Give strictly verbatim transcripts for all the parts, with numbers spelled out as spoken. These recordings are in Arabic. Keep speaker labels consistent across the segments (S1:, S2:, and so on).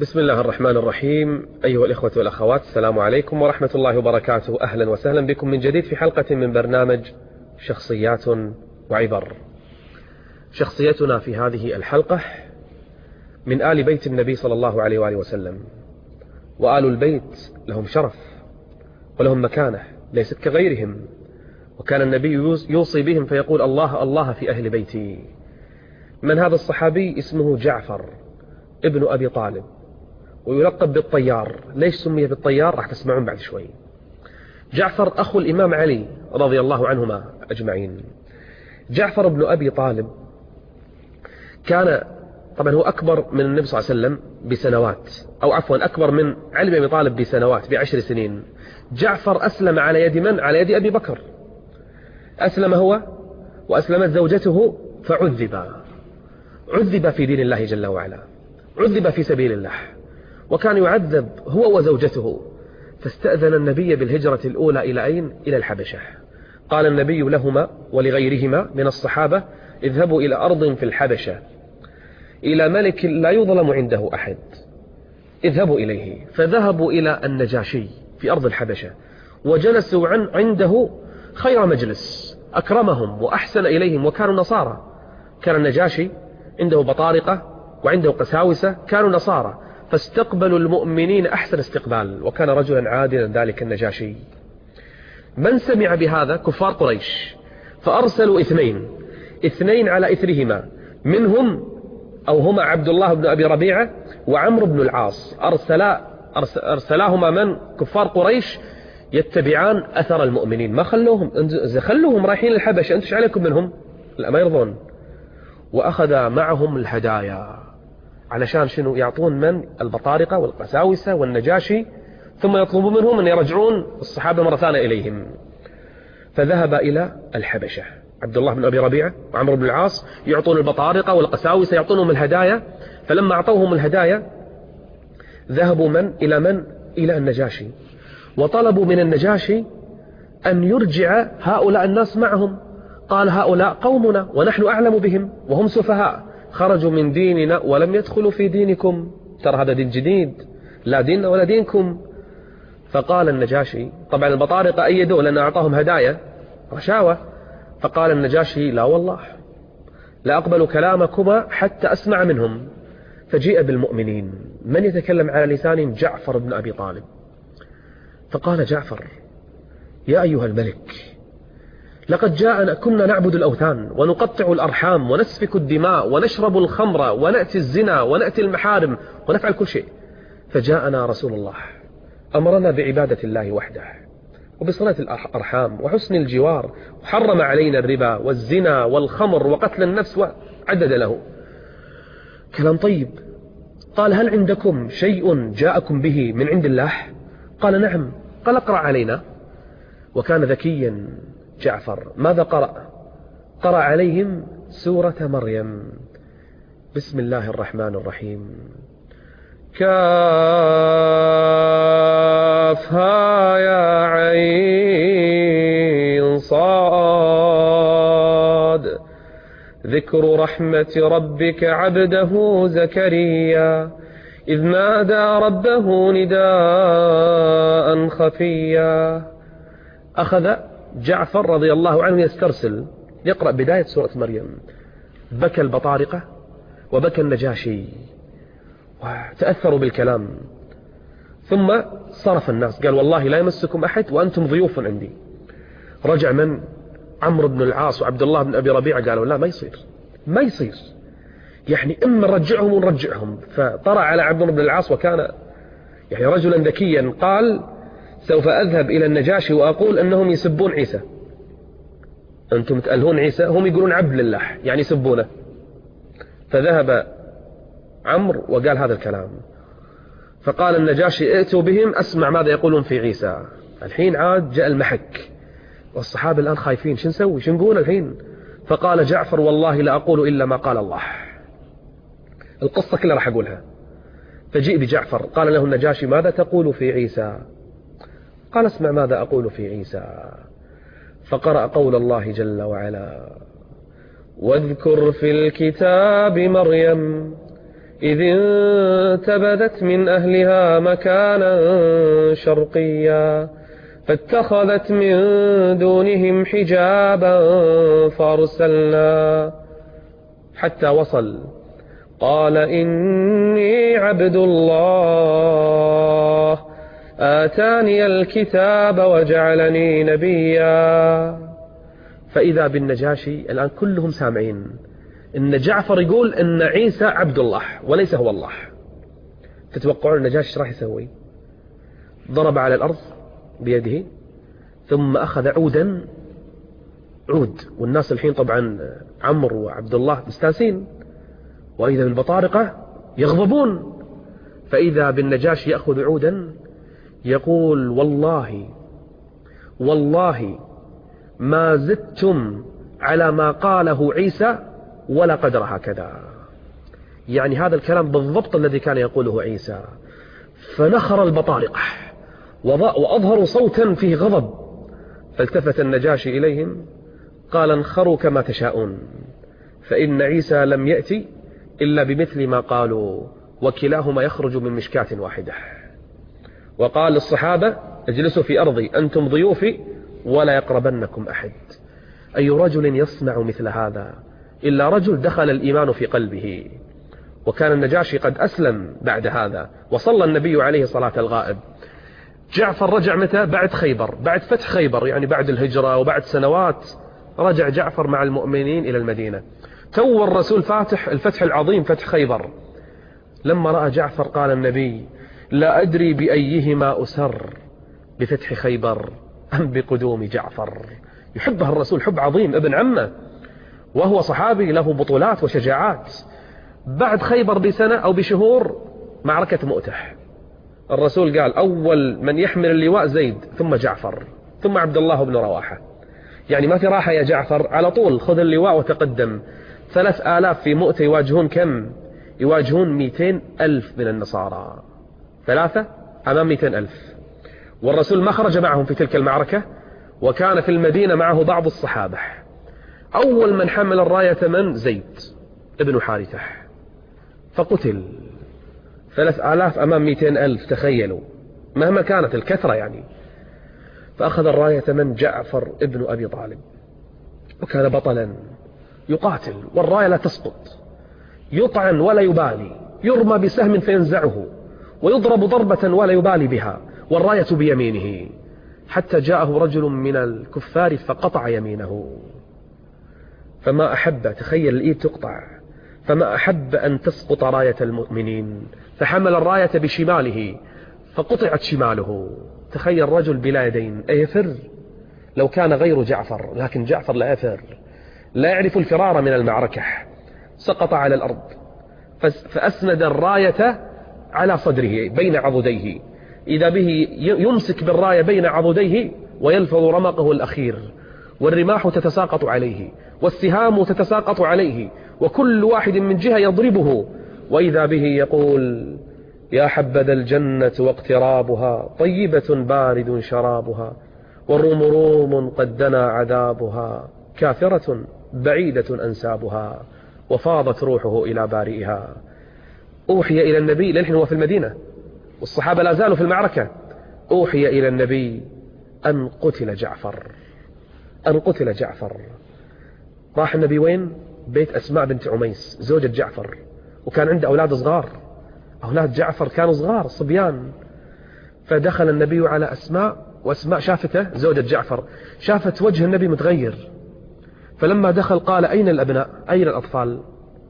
S1: بسم الله الرحمن الرحيم. أيها الإخوة والأخوات، السلام عليكم ورحمة الله وبركاته. أهلا وسهلا بكم من جديد في حلقة من برنامج شخصيات وعبر. شخصيتنا في هذه الحلقة من آل بيت النبي صلى الله عليه وآله وسلم، وآل البيت لهم شرف ولهم مكانة ليست كغيرهم، وكان النبي يوصي بهم فيقول الله الله في أهل بيتي. من هذا الصحابي؟ اسمه جعفر ابن أبي طالب، ويلقب بالطيار. ليش سمي بالطيار؟ راح تسمعون بعد شوي. جعفر أخو الإمام علي رضي الله عنهما أجمعين. جعفر بن أبي طالب كان طبعا هو أكبر من النبي صلى الله عليه وسلم بسنوات، أو عفوا أكبر من علي بن أبي طالب بسنوات، بعشر سنين. جعفر أسلم على يد من؟ على يد أبي بكر. أسلم هو وأسلمت زوجته، فعذب عذب في دين الله جل وعلا، عذب في سبيل الله، وكان يعذب هو وزوجته. فاستأذن النبي بالهجرة الأولى إلى أين؟ إلى الحبشة. قال النبي لهما ولغيرهما من الصحابة: اذهبوا إلى أرض في الحبشة، إلى ملك لا يظلم عنده أحد، اذهبوا إليه. فذهبوا إلى النجاشي في أرض الحبشة، وجلسوا عن عنده خير مجلس، أكرمهم وأحسن إليهم، وكانوا نصارى. كان النجاشي عنده بطارقة وعنده قساوسة، كانوا نصارى، فاستقبلوا المؤمنين أحسن استقبال، وكان رجلا عادلا ذلك النجاشي. من سمع بهذا؟ كفار قريش، فأرسلوا اثنين اثنين على إثرهما، منهم أو هما عبد الله بن أبي ربيعة وعمرو بن العاص. أرسلا أرسلاهما من؟ كفار قريش، يتبعان أثر المؤمنين. ما خلوهم خلوهم رايحين للحبشة، أنتش عليكم منهم؟ لا، ما يرضون. وأخذ معهم الهدايا علشان شنو؟ يعطون من؟ البطارقة والقساوسة والنجاشي، ثم يطلبوا منهم أن يرجعون الصحابة مرة ثانية إليهم. فذهب إلى الحبشة عبد الله بن أبي ربيعة وعمرو بن العاص، يعطون البطارقة والقساوسة، يعطونهم الهدايا. فلما أعطوهم الهدايا ذهبوا من؟ إلى من؟ إلى النجاشي، وطلبوا من النجاشي أن يرجع هؤلاء الناس معهم. قال: هؤلاء قومنا ونحن أعلم بهم، وهم سفهاء، خرجوا من ديننا ولم يدخلوا في دينكم، ترى هذا دين جديد، لا ديننا ولا دينكم. فقال النجاشي، طبعا البطارقة أيدوا لأن أعطاهم هدايا رشاوة، فقال النجاشي: لا والله لا أقبل كلامكما حتى أسمع منهم. فجيء بالمؤمنين، من يتكلم على لسانهم؟ جعفر بن أبي طالب. فقال جعفر: يا أيها الملك، لقد جاءنا، كنا نعبد الأوثان ونقطع الأرحام ونسفك الدماء ونشرب الخمر ونأتي الزنا ونأتي المحارم ونفعل كل شيء، فجاءنا رسول الله أمرنا بعبادة الله وحده وبصلة الأرحام وحسن الجوار، وحرم علينا الربا والزنا والخمر وقتل النفس، وعدد له كلام طيب. قال: هل عندكم شيء جاءكم به من عند الله؟ قال: نعم. قال: اقرأ علينا. وكان ذكيا جعفر. ماذا قرأ؟ قرأ عليهم سورة مريم. بسم الله الرحمن الرحيم. كافها يا عين صاد، ذكر رحمة ربك عبده زكريا إذ نادى ربه نداء خفيا. أخذ جعفر رضي الله عنه يسترسل يقرأ بداية سورة مريم، بكى البطارقة وبكى النجاشي وتأثروا بالكلام، ثم صرف الناس، قال: والله لا يمسكم أحد وأنتم ضيوف عندي. رجع من؟ عمرو بن العاص وعبد الله بن أبي ربيعة، قالوا: لا، ما يصير ما يصير، يعني إما نرجعهم ونرجعهم. فطرع على عبد الله بن العاص، وكان يعني رجلا ذكيا، قال: سوف أذهب إلى النجاشي وأقول أنهم يسبون عيسى، أنتم تألهون عيسى، هم يقولون عبد لله، يعني يسبونه. فذهب عمرو وقال هذا الكلام. فقال النجاشي: ائتوا بهم أسمع ماذا يقولون في عيسى. الحين عاد جاء المحك، والصحابة الآن خايفين، شو نسوي، شو نقول الحين؟ فقال جعفر: والله لا أقول إلا ما قال الله. القصة كلها راح أقولها. فجيء بجعفر، قال له النجاشي: ماذا تقول في عيسى؟ قال: اسمع ماذا أقول في عيسى. فقرأ قول الله جل وعلا: واذكر في الكتاب مريم إذ انتبذت من أهلها مكانا شرقيا فاتخذت من دونهم حجابا فأرسلنا حتى وصل قال إني عبد الله آتاني الكتاب وجعلني نبيا. فإذا بالنجاشي الآن كلهم سامعين إن جعفر يقول إن عيسى عبد الله وليس هو الله. تتوقعون النجاشي راح يسوي؟ ضرب على الأرض بيده ثم أخذ عودا عود، والناس الحين طبعا عمرو وعبد الله مستانسين، وإذا بالبطارقة يغضبون. فإذا بالنجاشي يأخذ عودا يقول والله والله ما زدتم على ما قاله عيسى ولا قدر هكذا، يعني هذا الكلام بالضبط الذي كان يقوله عيسى. فنخر البطارقة وأظهروا صوتا فيه غضب، فالتفت النجاشي إليهم قال انخروا كما تشاءون، فإن عيسى لم يأتي إلا بمثل ما قالوا، وكلاهما يخرج من مشكاة واحدة. وقال للصحابة اجلسوا في أرضي أنتم ضيوفي ولا يقربنكم أحد. أي رجل يصنع مثل هذا إلا رجل دخل الإيمان في قلبه. وكان النجاشي قد أسلم بعد هذا، وصلى النبي عليه صلاة الغائب. جعفر رجع متى؟ بعد خيبر، بعد فتح خيبر، يعني بعد الهجرة وبعد سنوات رجع جعفر مع المؤمنين إلى المدينة. تو الرسول فاتح الفتح العظيم فتح خيبر. لما رأى جعفر قال النبي لا أدري بأيهما أسر، بفتح خيبر أم بقدوم جعفر. يحبه الرسول حب عظيم، ابن عمه وهو صحابي له بطولات وشجاعات. بعد خيبر بسنة أو بشهور معركة مؤتة، الرسول قال أول من يحمل اللواء زيد ثم جعفر ثم عبد الله بن رواحة. يعني ما في راحة يا جعفر، على طول خذ اللواء وتقدم. ثلاث آلاف في مؤتة يواجهون كم؟ يواجهون مئتين ألف من النصارى، ثلاثة أمام مئتين ألف. والرسول ما خرج معهم في تلك المعركة، وكان في المدينة معه بعض الصحابة. أول من حمل الراية من؟ زيد ابن حارثة، فقتل. ثلاث آلاف أمام مئتين ألف، تخيلوا مهما كانت الكثرة يعني. فأخذ الراية من؟ جعفر ابن أبي طالب، وكان بطلا يقاتل والراية لا تسقط، يطعن ولا يبالي، يرمى بسهم فينزعه، ويضرب ضربة ولا يبالي بها، والراية بيمينه، حتى جاءه رجل من الكفار فقطع يمينه. فما أحب، تخيل الإيد تقطع، فما أحب أن تسقط راية المؤمنين، فحمل الراية بشماله فقطعت شماله. تخيل رجل بلا يدين، أيفر لو كان غير جعفر، لكن جعفر لا يفر، لا يعرف الفرار من المعركة. سقط على الأرض فأسند الراية على صدره بين عضديه، إذا به يمسك بالراية بين عضديه ويلفظ رمقه الأخير، والرماح تتساقط عليه والسهام تتساقط عليه، وكل واحد من جهة يضربه، وإذا به يقول يا حبذا الجنة واقترابها، طيبة بارد شرابها، والروم روم قد دنا عذابها، كافرة بعيدة أنسابها، وفاضت روحه إلى بارئها. أوحي إلى النبي، للحين هو في المدينة والصحابة لا زالوا في المعركة، أوحي إلى النبي أن قتل جعفر، أن قتل جعفر. راح النبي وين؟ بيت أسماء بنت عميس زوجة جعفر، وكان عنده أولاد صغار، أولاد جعفر كانوا صغار صبيان. فدخل النبي على أسماء، وأسماء شافته زوجة جعفر، شافت وجه النبي متغير. فلما دخل قال أين الأبناء؟ أين الأطفال؟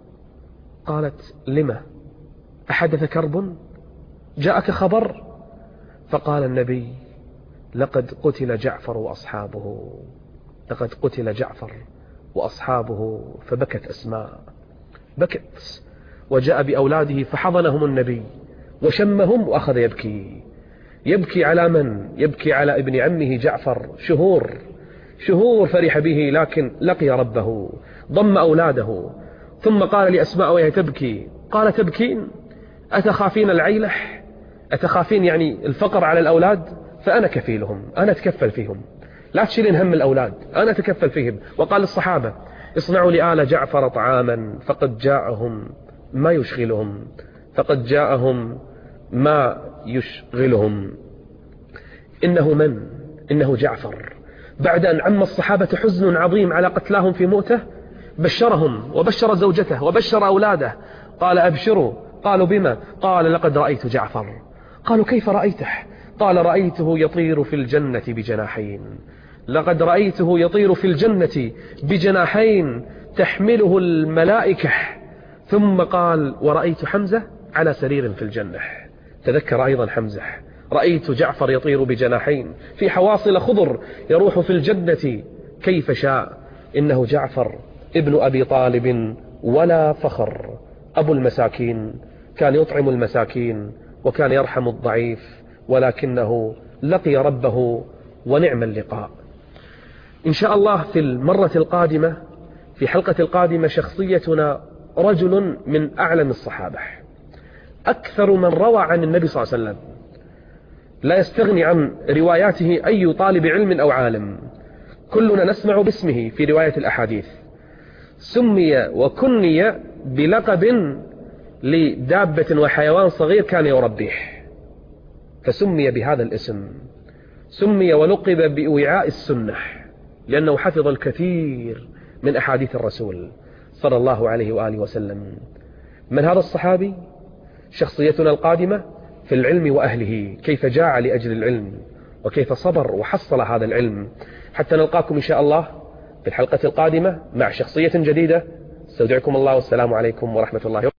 S1: قالت لما؟ أحدث كرب؟ جاءك خبر؟ فقال النبي لقد قتل جعفر وأصحابه، لقد قتل جعفر وأصحابه. فبكت أسماء، بكت، وجاء بأولاده فحضنهم النبي وشمهم وأخذ يبكي. يبكي على من؟ يبكي على ابن عمه جعفر. شهور شهور فرح به، لكن لقي ربه، ضم أولاده. ثم قال لأسماء وهي تبكي، قال تبكين؟ أتخافين العيلح؟ أتخافين يعني الفقر على الأولاد؟ فأنا كفيلهم، أنا أتكفل فيهم، لا تشيلين هم الأولاد، أنا أتكفل فيهم. وقال للصحابة اصنعوا لآل جعفر طعاما فقد جاءهم ما يشغلهم. فقد جاءهم ما يشغلهم. إنه من؟ إنه جعفر. بعد أن عم الصحابة حزن عظيم على قتلاهم في موته، بشرهم وبشر زوجته وبشر أولاده، قال أبشروا. قالوا بما؟ قال لقد رأيت جعفر. قالوا كيف رأيته؟ قال رأيته يطير في الجنة بجناحين. لقد رأيته يطير في الجنة بجناحين تحمله الملائكة. ثم قال ورأيت حمزة على سرير في الجنة. تذكر أيضا حمزة. رأيت جعفر يطير بجناحين في حواصل خضر يروح في الجنة كيف شاء. إنه جعفر ابن أبي طالب ولا فخر، أبو المساكين، كان يطعم المساكين وكان يرحم الضعيف، ولكنه لقي ربه ونعم اللقاء. إن شاء الله في المرة القادمة، في حلقة القادمة، شخصيتنا رجل من أعلم الصحابة، أكثر من روى عن النبي صلى الله عليه وسلم، لا يستغني عن رواياته أي طالب علم أو عالم، كلنا نسمع باسمه في رواية الأحاديث. سمي وكني بلقب لدابة وحيوان صغير كان يربيه، فسمي بهذا الاسم. سمي ولقب بوعاء السنة لأنه حفظ الكثير من أحاديث الرسول صلى الله عليه وآله وسلم. من هذا الصحابي؟ شخصيتنا القادمة في العلم وأهله، كيف جاع لأجل العلم وكيف صبر وحصل هذا العلم. حتى نلقاكم إن شاء الله في الحلقة القادمة مع شخصية جديدة. استودعكم الله والسلام عليكم ورحمة الله وبركاته.